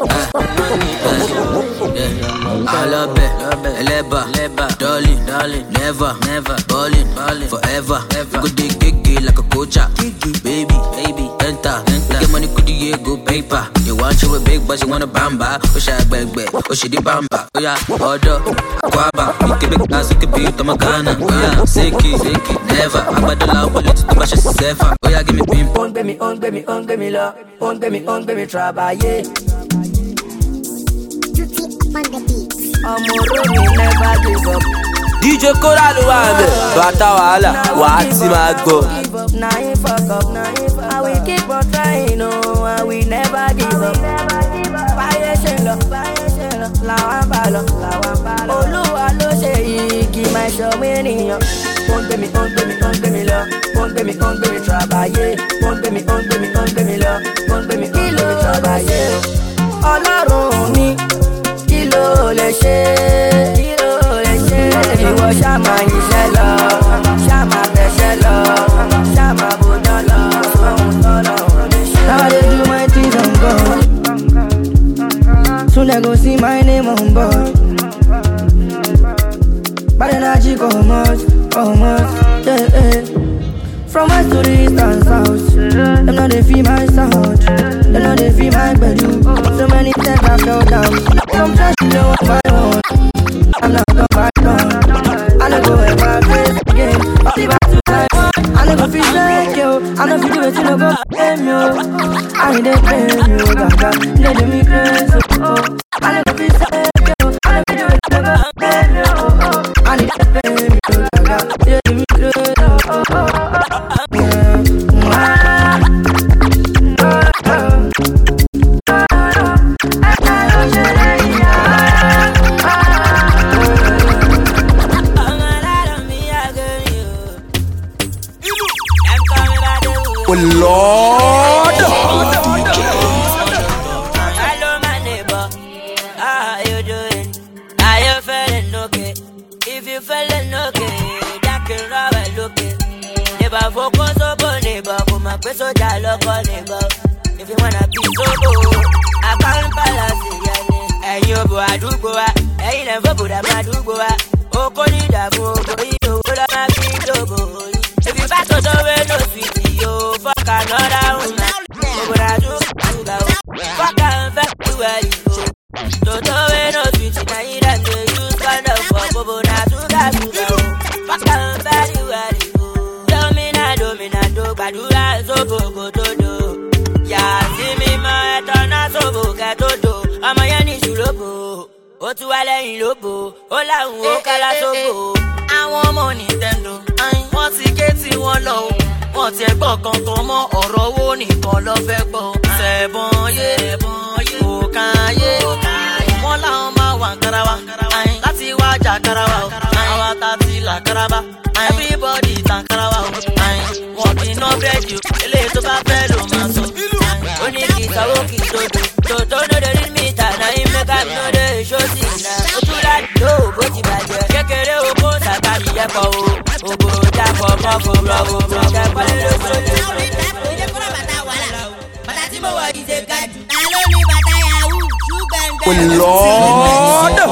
Alabe, eleba, darling, darling, never, never, ballin', ballin', forever, ever. Go dig gigi like a coacha, baby, baby, enter, enter. Get money, could you go paper? You want you a big, but you want a bamba. Oh, shy, bag, bag, oh, she the bamba. Oh, yeah, order, aquaba. You can big ass, you can be to my Ghana. Oh, yeah, seki, seki, never. I'm about to love, but it's too much, it's safer. Oh, yeah, give me pimp. On gbé mi, on gbé mi, on gbé mi lọ, on gbé mi, on gbé mi travailler. Ọmọ olómi never give up. D J Kora ló wà bẹ̀. Bàtà wàhálà wà á ti máa gbọ́. Na him fuck up, na him fuck up. I will keep on trying, oh, I will never give up. Báyé ṣe lọ, báyé ṣe lọ, làwọn bá lọ, làwọn bá lọ. Olúwa ló ṣe yìí kì í máa ṣọmọ ènìyàn. Ó ń gbé mi, ó ń gbé mi, ó ń gbé mi lọ. Ó ń gbé mi, ó ń gbé mi travailler. Ó ń gbé mi, ó ń gbé mi, ó ń gbé mi lọ. Ó ń gbé mi, ó ń gbé mi travailler. Ọlọ́run mi, kí ló lè ṣe? Kí ló lè ṣe? Ìwọ ṣáà máa yíṣẹ́ lọ, ṣáà máa fẹsẹ̀ lọ, ṣáà máa bójọ́ lọ. Now I dey do my things on God. Soon they go see my name on board. Bad energy come out, come out, yeah, yeah. From west to the east and south, them know they feel my sound, them know they feel my bedroom. So many times I fell down, some just know what I want. I'm not gonna back down, I don't go ever face again. I'll be back to life, I never feel like you, I know if you do it, you know go blame you. I need to blame you, gaga, they do me crazy, oh. I never feel like you, I know if you do it, you know go blame you, oh. I need to blame you, gaga, they do me crazy, oh, oh. Oh Lord, focus sobo neighbor, kò mọ̀ pé sójà lọ́kọ neighbor. If you wanna be sobo, I can't balance it, yeah. Ẹ̀yin òbò àdúgbò wa, ẹ̀yin lẹ̀ ń fòbò dàbò àdúgbò wa. Oko ní ìdààmú òbò yìí, owó lọ́ máa fi ń lòbò yìí. If you back to the way, no sweet, yo, fuck another woman. Òbò dàdú àdúgbò o, fuck and fuck you where you go. To the way, no sweet, na yìí dem dey use condom for òbò dàdú àdúgbò o. Fuck and fuck you where you go. Domina, domina, do, gbàdúrà sóbò kò tó do. Yàá sí mi mọ ẹ̀tọ́ náà sóbò kẹ́ tó do. Ọmọ yẹn ní ìṣúlóbò, ó tún wá lẹ́yìn lóbò, ó láwùn ó kálá sóbò. Àwọn ọmọ Nintendo, wọ́n ti ké tí wọ́n lọ o. Wọ́n ti ẹ̀gbọ́n kankan mọ́ ọ̀rọ̀ owó nìkan lọ fẹ́ gbọ́. Sẹ̀bọ̀n yé, òkàn yé, wọ́n láwọn máa wà Karawa, láti wá jà Karawa o. Àwa ta ti là Karaba, everybody tàn Karawa o. Wọ́n kì í ná bẹ́ẹ̀dì o, eléyìí tó bá fẹ́ ló máa sọ. Ó ní kì í sanwó kì í dodo, tòótọ́ ló dé rí mi tà náà yín mẹ́ka mi ló dé ṣó sì náà. Ó tún láti lò ó bó ti bàjẹ́, kékeré oko sàkàrí yẹpọ̀ o. Ògbò dàpọ̀ mọ́ fòrò ògbò kẹ́kọ̀ọ́ lé lóṣooṣù. Bàtà tí mo wọ̀ yìí ṣe ga jù. Ta ló ní bàtà yahoo? Ṣùgbọ́n Olọ́dọ̀.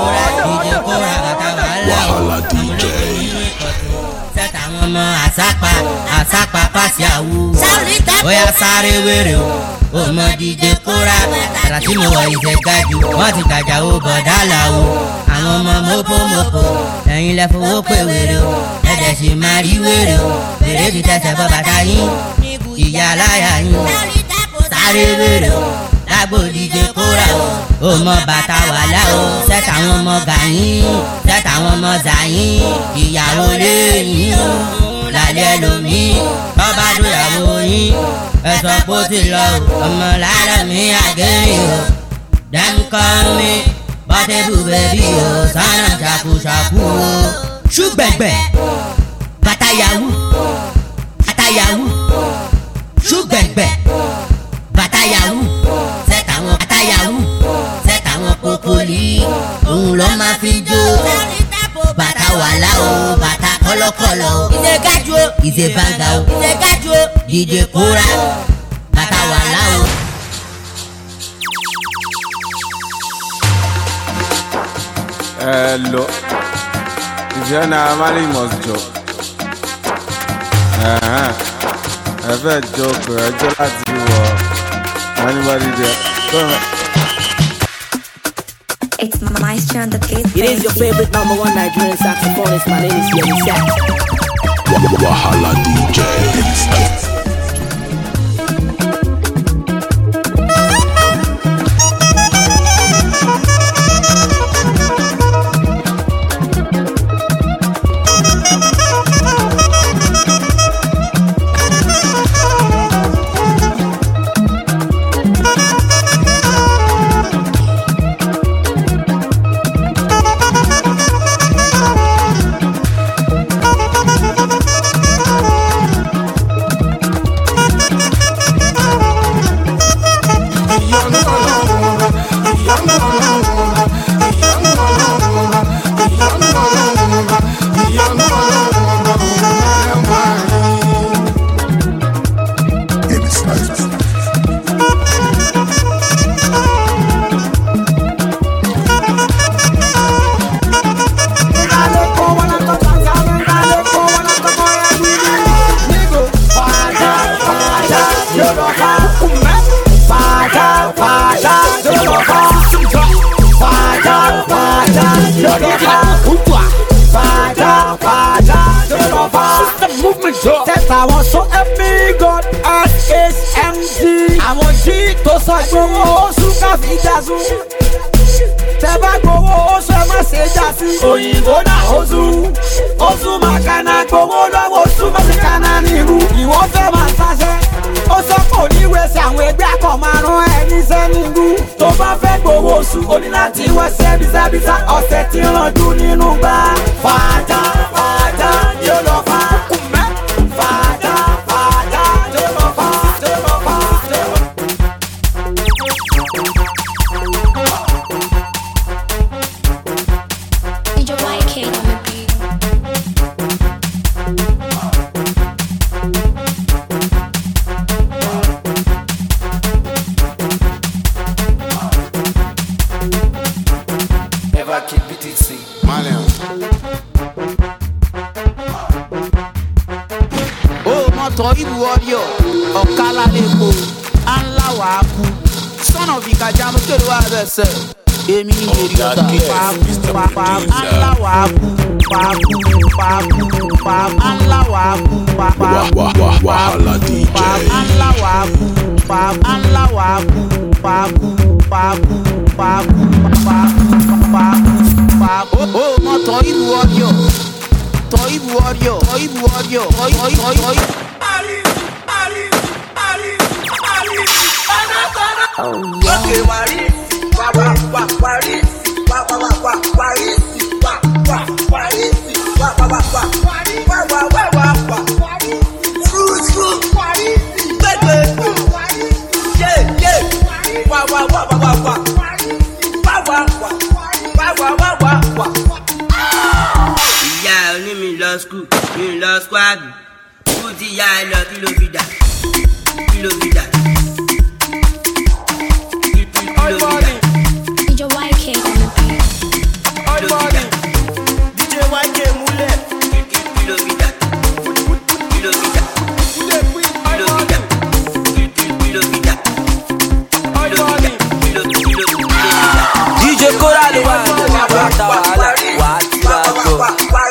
Wahala D J. Sẹ́tàwọn ọmọ àsápà àsápà pàṣẹ àwù. Bóyá sáré wèrè o, ọmọ D J Kora. Bàtà tí mo wọ̀ yìí ṣe ga jù. Wọ́n ti gbàjà o bọ̀dá làwọ̀. Àwọn ọmọ mọ́pọ̀ mọ́pọ̀, ẹ̀yin lẹ fowó pé wèrè o. Ẹ̀dẹ̀ sì máa rí wèrè o. Wèrè ti tẹ̀sẹ̀ bọ́ bàtà yín. Ìyá aláya yín. Sáré wèrè o. Lágbo D J Kora o. Ọmọ bàtà wàlá o. Sẹ́tà àwọn ọmọ gàyín. Sẹ́tà àwọn ọmọ zàyín. Ìyàwó lẹ́yìn o. Lálẹ́ lomi. Tọ́ba dúyàwó yín. Ẹ sọ pé ó ti lọ o. Ọmọ lálẹ́ mi àgẹ́rìn o. Dem call me Bọ́tẹ́bù bẹ́bí o. Sánà ṣàkúṣàkú o. Ṣùgbẹ̀gbẹ̀. Bàtà yahoo. Bàtà yahoo. Ṣùgbẹ̀gbẹ̀. Bàtà yahoo. Sẹ́tàwọn bàtà yahoo. Sẹ́tàwọn kókólì. Òun ló máa fi jó. Bàtà wàlá o. Bàtà kọ́lọ́kọ́lọ́ o. Ìṣe gájú o. Ìṣe bàǹgà o. Ìṣe gájú o. D J Kora. Bàtà wàlá o. Hello. Ìṣẹ́ náà Mali must joke. Ẹ fẹ́ joke ẹjọ́ láti wọ anybody there. It's Maestro on the beat. It is your favorite number one Nigerian saxophonist. My name is Yemi Sax. Wahala D J. Tẹ́tà wọn sọ ẹ̀mí God as H M D. Àwọn jí tó sọ gbowó oṣù káfí jásù. Tẹ́ bá gbowó oṣù ẹ má ṣe jásí. Òyìnbó náà oṣù. Oṣù màkànà gbowó lọ́wọ́ oṣù mọ̀síkànà nìlú. Ìwọ fẹ́ máa ṣaṣẹ́. Ó sọ pé oníwèsì àwọn ẹgbẹ́ akọ̀ máa rán ẹni sẹ́nìlú. Tó bá fẹ́ gbowó oṣù o ní láti wẹ́sẹ̀ bísàbísà. Ọ̀sẹ̀ tí ń rànjú nínú gbà. Fàájà fàájà yóò lọ fà. Savaki B T C. Malian. Oh, mọ́tò ìlú ọ̀yọ́ ọ̀kálá lẹ́kọ̀ọ́ ńlá wàá kú sọ́nà fìkàjà mú kéde wá bẹ́sẹ̀ èmi ní èrè ọ̀tà pàápù pàápù ńlá wàá kú pàápù pàápù pàápù ńlá wàá kú pàápù Wahala D J. ńlá wàá kú pàápù ńlá wàá kú pàápù pàápù pàápù pàápù pàápù pàápù. Ó mọ́tò ìlú ọ̀yọ́ tọ́ ìlú ọ̀yọ́ tọ́ ìlú ọ̀yọ́ tọ́ ìlú ọ̀yọ́. Okay, wari, wa wa wa wari, wa wa wa wa wari, wa wa wari, wa wa wa wa wari, wa wa wa wa wa wari, fruit fruit wari, bebe, yeah yeah, wa wa wa wa wa wa, wa wa wa, wa wa wa wa wa. Ìyá oní mi lọ skul, mi lọ squad, kú ti ya ẹ lọ kí ló fi dà, kí ló fi dà. All morning. D J Y K on the beat. All morning. D J Y K mule. Kilo vida. Kilo vida. Kilo vida. Kilo vida. All morning. Kilo kilo vida. D J Kora ló wà ní bàtà wàhálà wà á ti bá a tó.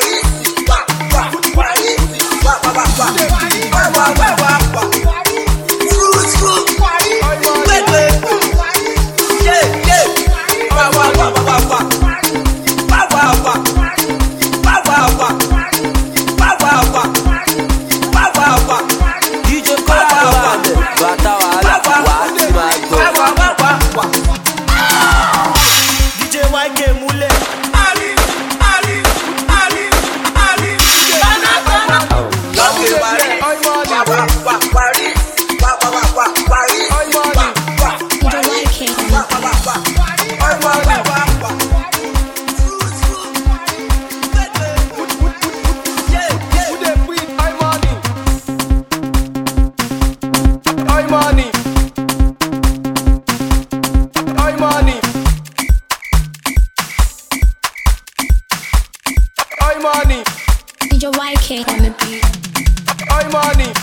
D J Y K on the beat. All morning.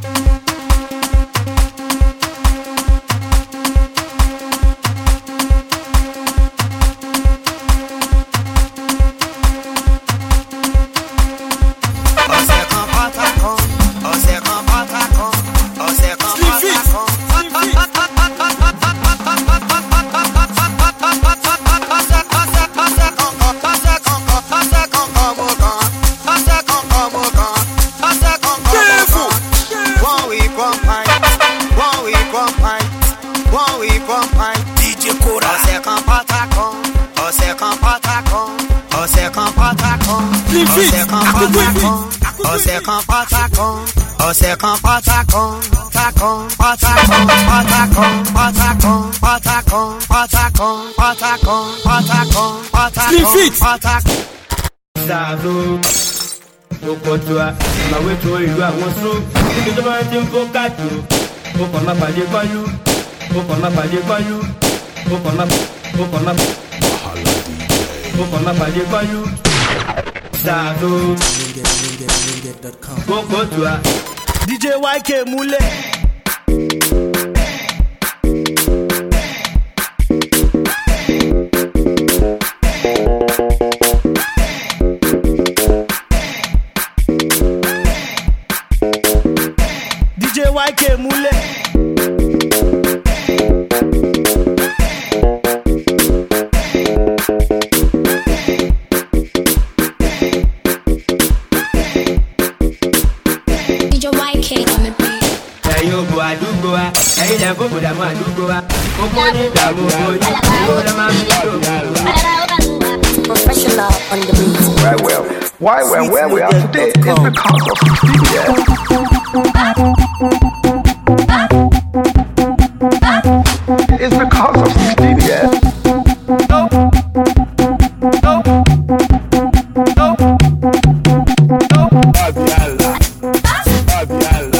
Ọ̀sẹ̀ kan pátákó, ọ̀sẹ̀ kan pátákó, pátákó, pátákó, pátákó, pátákó, pátákó, pátákó, pátákó, pátákó, pátákó, pátákó. Ṣàzó, ó kọjú a, màwé tó ìlú àwọn sún, níbi tó máa ti ń kó káàtó, ó kàn má pàdé kọ́lú, ó kàn má pàdé kọ́lú, ó kàn má, ó kàn má, ó kàn má pàdé kọ́lú. Ṣàzó. Kókó tó a. D J Y K múlẹ̀. D J Y K múlẹ̀. Àdúgbò wa, ẹ̀yin lẹ́ fún bùdàmú àdúgbò wa, kókó ní ìdààmú ojú, owó lọ́ máa ń fi tó Professional on the beat. Right, well, why we're where we are today is because of Stevie. It's because of Stevie. No. No. No. No. Abiala. Abiala.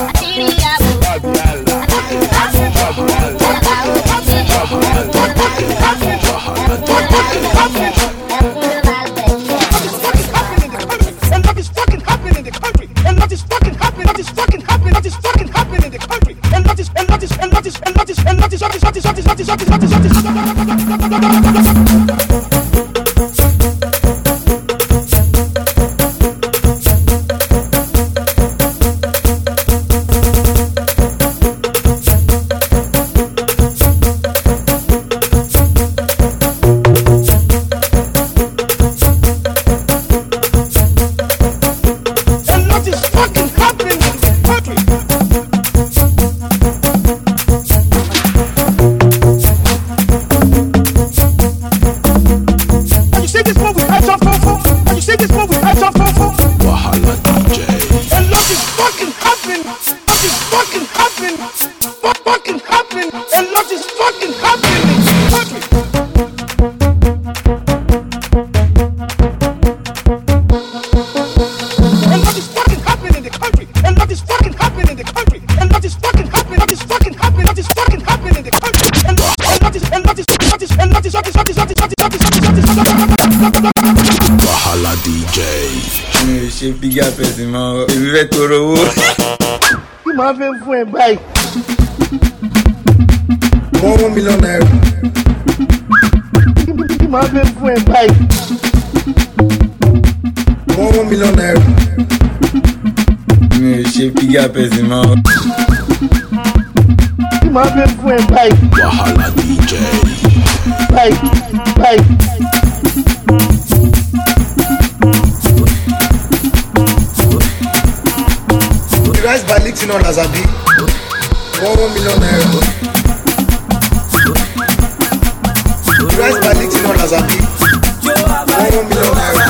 Ṣe big up ẹ̀sìn mọ́ èmi fẹ́ tọrọ owó. Kí máa fẹ́ fún ẹ báyìí? One one million naira. Kí máa fẹ́ fún ẹ báyìí? One one million naira. Mi ò ṣe big up ẹ̀sìn mọ́. Kí máa fẹ́ fún ẹ báyìí? Wahala D J. Báyìí báyìí. Rice by Lixin on Azabi. One one million naira. Rice by Lixin on Azabi. One one million naira.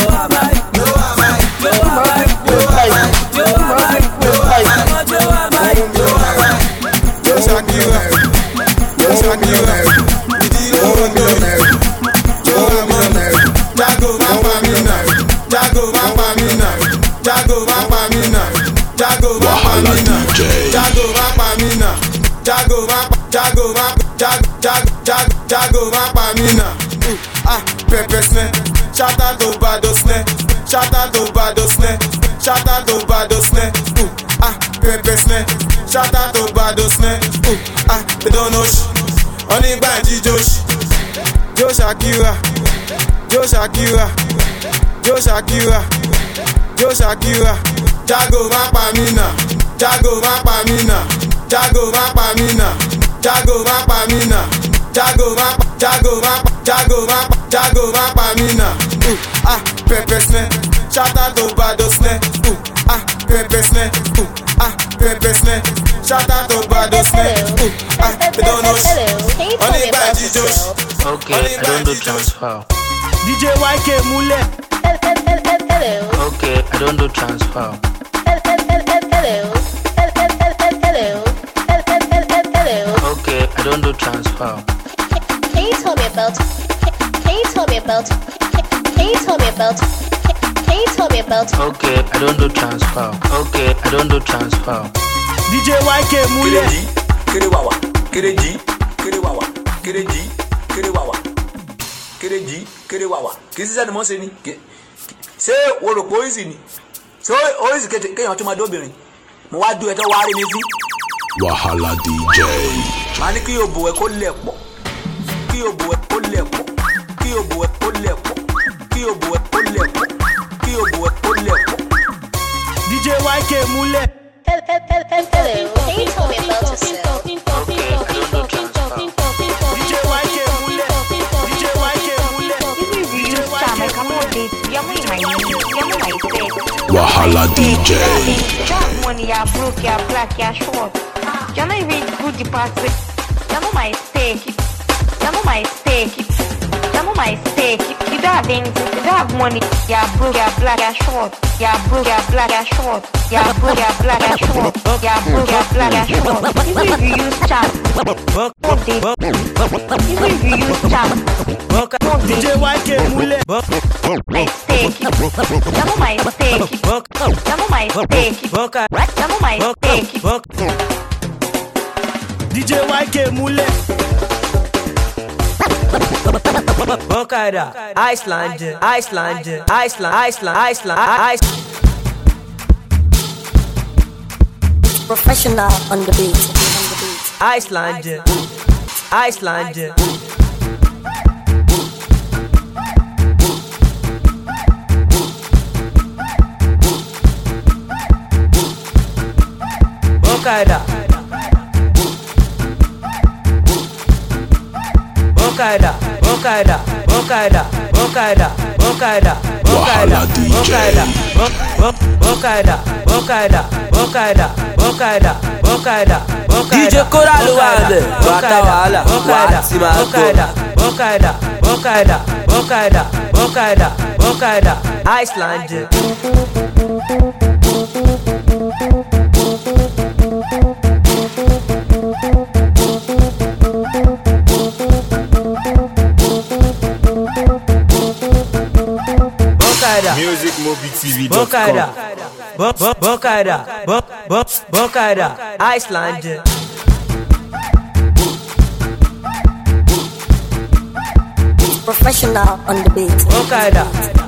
Wahala D J. Jago bapa mina, jago bapa, jago bapa, jago, jago, jago, jago bapa mina. Ah, pepper snare, shout out to Bado snare, shout out to Bado snare, shout out to Bado snare. Ah, pepper snare, shout out to Bado snare. Ah, they don't know sh, only Banji Josh, Josh Akira, Josh Akira, Josh Akira, Josh Akira. Jago bapa mina, jago bapa mina, jago bapa mina, jago bapa mina, jago bapa, jago bapa, jago bapa, jago bapa mina. Ah, pepper snare, shout out to Bado snare. Ah, pepper snare, ah, pepper snare, shout out to Bado snare. Ah, they don't know sh, only Banji Josh. Okay, I don't do transfer. D J Y K Mule. Okay, I don't do transfer. Okay, I don't do transfer. Can you tell me about? Can you tell me about? Can you tell me about? Can you tell me about? Okay, I don't do transfer. Okay, I don't do transfer. D J Y K Mule. Kere wawa, kere ji, kere wawa, kere ji, kere wawa, kere ji, kere wawa. Kì í ṣiṣẹ́ ni mo ṣe ni. Ṣé o rò pé oríṣi ni? Ṣé oríṣi kéèyàn tún máa dóbìnrin? Mo wá dú ẹ tó wá rí mi sí. Wahala D J. Màá ní kí o bò ẹ kó lẹ̀ pọ̀, kí o bò ẹ kó lẹ̀ pọ̀, kí o bò ẹ kó lẹ̀ pọ̀, kí o bò ẹ kó lẹ̀ pọ̀, kí o bò ẹ kó lẹ̀ pọ̀. D J Y K Mule. Can you tell me about yourself? Okay, I don't do transfer. D J Y K Mule. D J Y K Mule. Wahala D J. Job money, you're broke, you're black, you're short. You're not even good department. You're not my stake. You're not my stake. You're not my stake. You don't have anything. You don't have money. You're broke, you're black, you're short. You're broke, you're black, you're short. You're broke, you're black, you're short. You're broke, you're black, you're short. Even if you use chat, even if you use chat, D J Y K Mule. my stake. You're not my stake. You're not my stake. You're not my stake. D J Y K Mule. Bokada, Iceland, Iceland, Iceland, Iceland, Iceland, Iceland. Professional on the beat. Iceland, Iceland. Bokada. Bokada. Bokada. Bokada. Bokada. Bokada. Bokada. Bokada. Bokada. Bokada. Bokada. Bokada. Bokada. D J Kora ló wà bẹ̀, bàtà wàhálà, wà á ti máa gbọ́. Bokada. Bokada. Bokada. Bokada. Bokada. Iceland. Music Mobi T V. Bokada. Bokada. Bokada. Iceland. Professional on the beat. Bokada.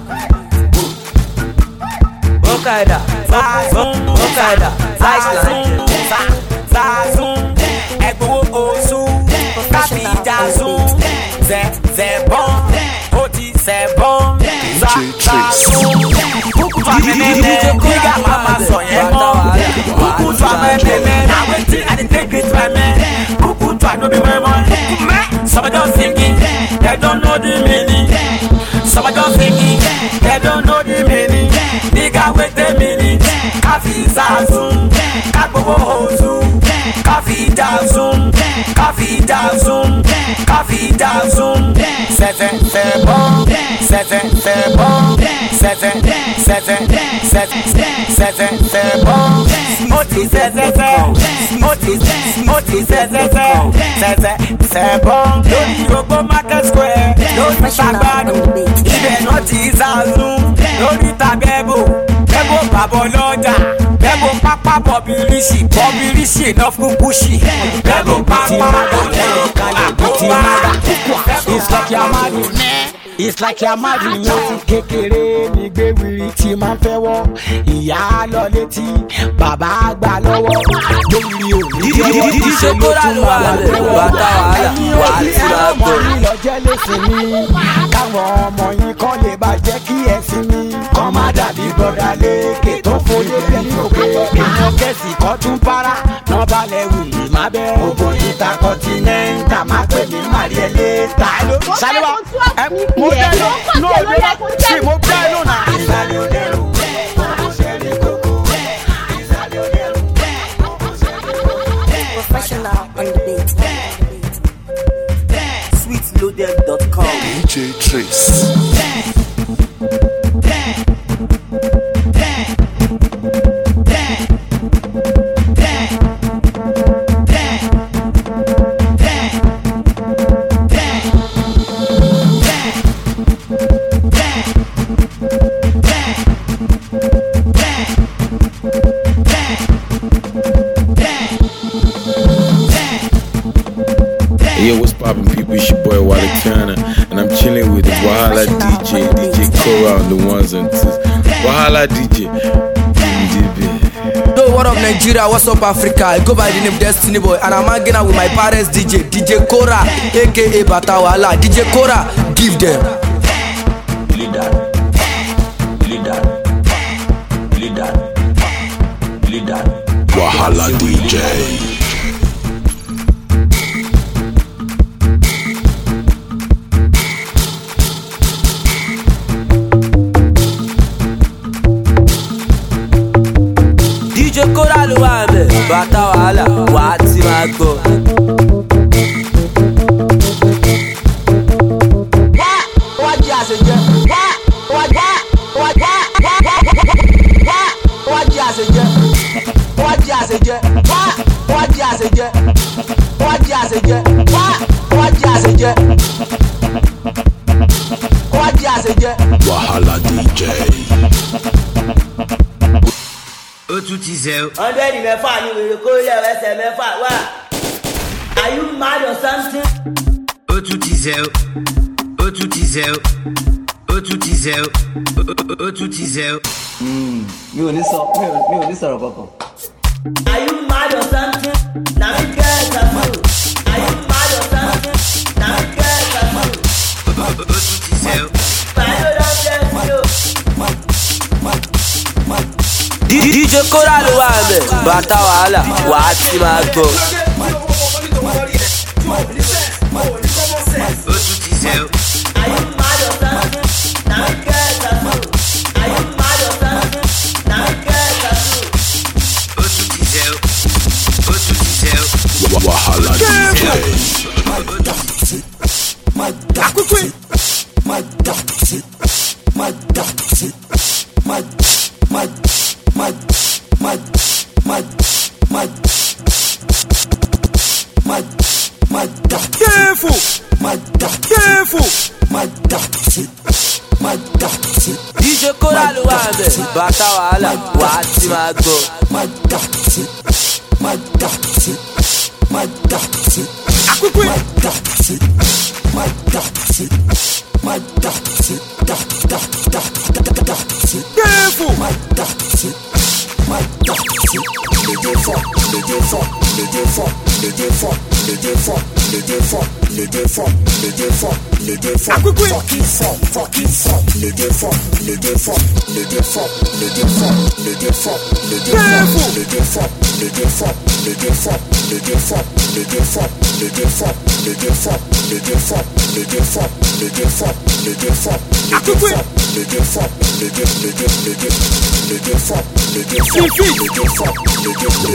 Bokada. Bokada. Iceland. Zazum, Ego Ozu, Capitazum, Zé, Zé Bom, Oti Zé Bom, Zazum, Kuku Twa Menene, Niga Mama Sonye Bom, Kuku Twa Menene, I wait and they take it by me, Kuku Twa no be my man, some of them thinking, they don't know the meaning, some of them thinking, they don't know the meaning, Niga wait the meaning, Kafi Zazum, Kabo Ozu, Kafi Dazum, Kafi Dazum, Kafi Dazum, c'est c'est c'est bon, c'est c'est c'est bon, c'est c'est c'est c'est c'est c'est c'est bon, Oti c'est c'est c'est, Oti Oti c'est c'est c'est, c'est c'est bon, Lori Robo Market Square, Lori Tagbado, Ibe Oti Zazum, Lori Tabebo, Bebo Baboloja, Bebo Papa Bobirishi, Bobirishi enough Kukushi, Bebo Papa It's like you're mad. It's like you're mad. Láti kékeré ní gbé wiri tí máa ń fẹ́ wọ́. Ìyá lọ létí, bàbá gbà lọ́wọ́. Lórí òní Díje Kora ló wà bẹ̀, bàtà wàhálà, wà á ti máa gbọ́. Ẹ̀yin ọmọ yìí lọ jẹ́ lẹ́sìn mi. Káwọn ọmọ yín kọ́ lè bá jẹ́ kí ẹ̀sìn mi. Kọ́ má dàbí bọ́dà lékè tó fòye pẹ̀lú òkè. Àwọn kẹ̀sì kọ́ tún para, náà balẹ̀ wùlì má bẹ́. Ògbó ìta kọ́ńtínẹ́ńtà máa pè ní Màríẹ̀ létà. Ṣàlùwà ẹ̀ mo dẹ́ lọ, no sí mo bẹ́ lọ náà. Ìsàlẹ̀ òdẹ̀rù, ṣẹ́ni kókó. Ìsàlẹ̀ òdẹ̀rù. Professional on the beat. sweet loaded dot com. D J Trace. Yo, what's poppin', people? It's your boy Wally Turner, and I'm chilling with Wahala D J, D J Kora on the ones and twos. Wahala D J. Yo, what up Nigeria, what's up Africa? I go by the name Destiny Boy, and I'm hanging out with my parents D J, D J Kora, aka Bata Wahala. D J Kora, give them. Leader, leader, leader, leader. Wahala D J. Díje Kora ló wà bẹ̀, bàtà wàhálà, wà á ti máa gbọ́. Wá, wá jí àṣejẹ, wá, wá wá, wá wá, wá, wá jí àṣejẹ, wá jí àṣejẹ, wá, wá jí àṣejẹ, wá jí àṣejẹ, wá, wá jí àṣejẹ, wá jí àṣejẹ. Wahala D J. Ó tún ti zẹ́ o. Ọ̀dẹ́ni mẹ́fà ni wèrè kó lẹ̀ ẹsẹ̀ mẹ́fà wá. Are you mad or something? Ó tún ti zẹ́ o. Ó tún ti zẹ́ o. Ó tún ti zẹ́ o. Ó tún ti zẹ́ o. Mi ò ní sọ mi ò ní sọ̀rọ̀ kankan. Are you mad or something? Na me get a fool. Are you mad or something? D J Kora ló wà mẹ́ bàtà wàhálà wà á ti máa gbọ́. Wahala D J. My dark queen, my dark queen, my dark queen, my my my my my my my my dark careful, my dark careful, my dark queen, my dark queen. D J Kora ló wà mẹ́ bàtà wàhálà wà á ti máa gbọ́. My dark queen, my dark queen, my dark queen, my dark queen. My dark seat, my dark seat, dark, dark, dark, dark, dark seat. Careful, my dark seat, my dark seat. Le défend, le défend, le défend, le défend, le défend, le défend, le défend, le défend, le défend. Fucking fort, fucking fort. Le défend, le défend, le défend, le défend, le défend, le défend, le défend, le défend, le défend, le défend, le défend, le défend, le défend, le défend, le défend, le défend, le défend, le défend, le défend, le dé, le dé, le dé, le défend, le défend, le défend, le dé, le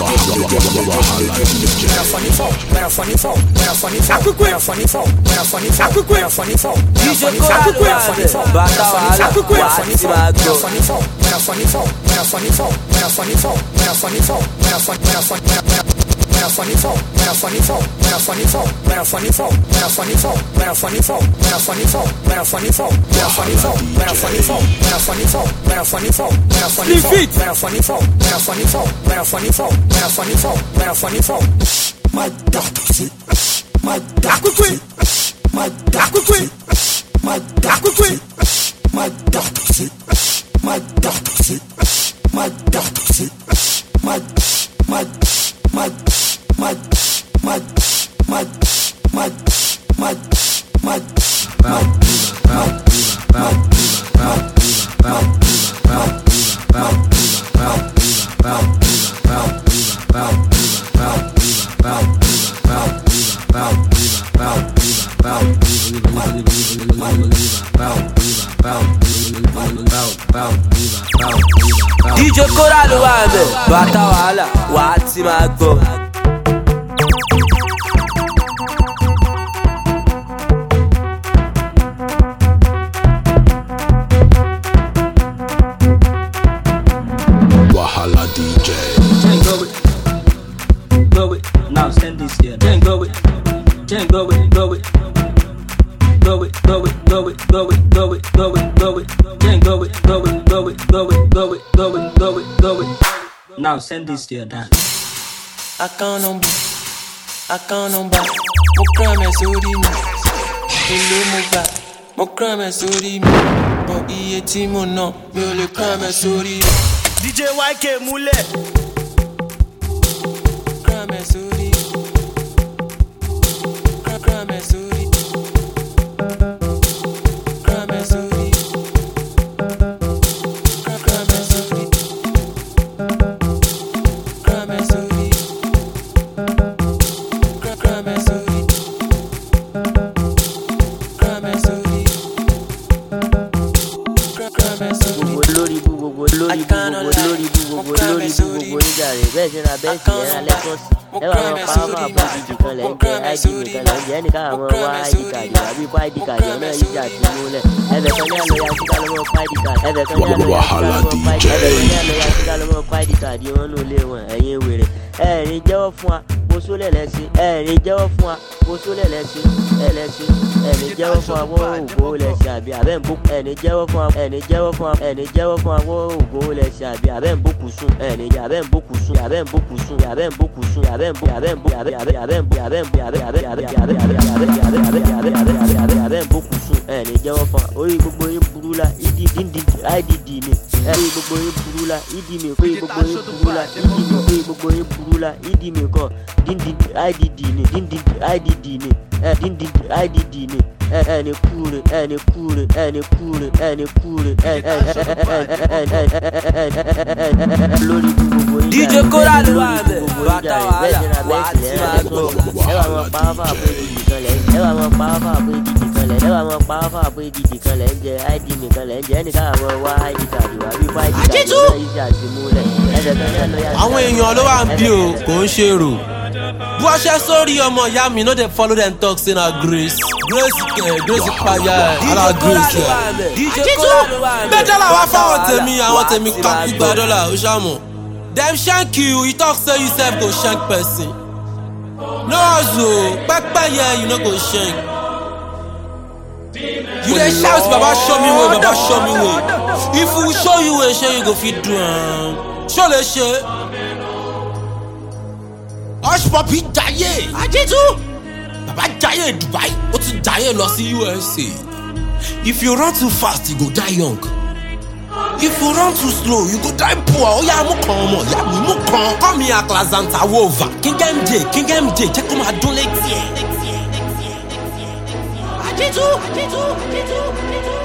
When a funny phone, when a funny phone, when a funny phone, when a funny phone, when a funny phone, when a funny phone, when a funny phone, when a funny phone, when a funny phone, when a funny phone, when a funny phone, when a funny phone, when a funny phone, when a funny phone, when a funny phone, when a funny phone, when a funny phone, when a funny phone. My dark seat, my dark queen, my dark queen, my dark queen, my dark seat, my dark seat, my dark seat, my my my my my my my my my D J Kora ló wà mẹ́ bàtà wàhálà wà á ti máa gbọ́. Wahala D J. Then go it, go it. Now send this here. Then go it, then go it, go it, go it, go it, go it, go it, go it, go it, go it. Then go it, go it, go it, go it, go it, go it, go it, go it. Now send this to your dad. I can't on I can't on back. Mo crime sórí mi. Èló mo gbà. Mo crime sórí mi. But iye tí mo ná mi ò lè crime sórí mi. D J Y K múlẹ̀. Crime sórí. Crime sórí. Crime sórí. Crime sórí. Crime sórí. Crime sórí. Crime sórí. Crime sórí. Lórí bú gbogbo lórí bú gbogbo lórí bú gbogbo lórí bú gbogbo níjà rẹ̀ bẹ́ẹ̀ ṣe ra bẹ́ẹ̀ sì yẹn alẹ́ kọ́sì ẹ wà wọn pa ọmọ àbọ̀ ìdí kan lẹ́ ń jẹ́ I D nìkan lẹ́ ń jẹ́ ẹnìkan àwọn wá I D card àbí kó I D card ọ̀nà ìjà ti múlẹ̀ ẹbẹ̀ kan ní àlọ́ ya síta lọ́mọ kó I D card ẹbẹ̀ kan ní àlọ́ ya síta lọ́mọ kó I D card ẹbẹ̀ kan ní àlọ́ ya síta lọ́mọ kó I D card wọn nù lé wọn ẹ̀yin wèrè ẹ̀rín jẹ́wọ́ fún wa kó sólẹ̀ lẹ́sìn ẹ̀rín jẹ́wọ́ fún wa kó sólẹ̀ lẹ́sìn ẹ̀lẹ́sìn ẹ̀rín jẹ́wọ́ fún wa kó ògbó lẹ́sìn àbí abẹ́ ń bó ẹ̀rín jẹ́wọ́ fún wa ẹ̀rín jẹ́wọ́ fún wa ẹ̀rín jẹ́wọ́ fún wa kó ògbó lẹ́sìn àbí abẹ́ ń bókù sùn ẹ̀rín abẹ́ ń bókù sùn abẹ́ ń bókù sùn abẹ́ ń bókù sùn abẹ́ ń bó abẹ́ ń bó abẹ́ abẹ́ abẹ́ ń bó abẹ́ ń bó abẹ́ abẹ́ abẹ́ abẹ́ abẹ́ abẹ́ abẹ́ abẹ́ abẹ́ ń bókù sùn ẹ̀rín jẹ́wọ́ fún wa orí gbogbo yín burú la ìdí díndí I D D ni orí gbogbo yín burú la ìdí mi orí gbogbo yín burú la ìdí mi orí gbogbo yín burú la ìdí mi kọ́ díndín I D D ni díndín I D D ni díndín I D D ni ẹni kúre ẹni kúre ẹni kúre ẹni kúre lórí gbogbo yín. D J Kora ló wà bẹ̀ bàtà wàhálà wà á ti máa gbọ́. ẹ wà mọ pàápàá àpò ìdìdì kan lẹ̀ ẹ wà mọ pàápàá àpò ìdìdì kan lẹ̀ ẹ wà mọ pàápàá àpò ìdìdì kan lẹ̀ ń jẹ id nìkan lẹ̀ ń jẹ ẹnìkan àwọn wá id card wá bí wá id card náà yìí ṣàtìmúlẹ̀ ẹsẹ̀ kan náà ló yà. àwọn èèyàn ló wà ń bí o kò ń ṣe rò bó a ṣe sórí ọmọ ìyá mi no dey follow dem talk say na grace grace kẹ grace paya ẹ ala grace ẹ àtìtú bẹ́ẹ̀ làwọn fáwọn tèmi àwọn tèmi kápú gba dọ́là ó ṣàmù dem shank you you talk say you sef go shank person no hustle pẹ́pẹ́yẹ you no go shank you dey shout baba show me way baba show me way if we show you way shey you go fit do am ṣó lè ṣe. Hush Puppy jayé àjẹtú bàbá jayé Dubai ó ti jayé lọ sí U S A. If you run too fast you go die young, if you run too slow you go die poor. Ó yá mú kan ọmọ ìyá mi mú kan kọ́ mi àkàlàzàntà wọ́ọ̀và King M J King M J jẹ́ kó máa dún létí ẹ̀. àjẹtú àjẹtú àjẹtú àjẹtú.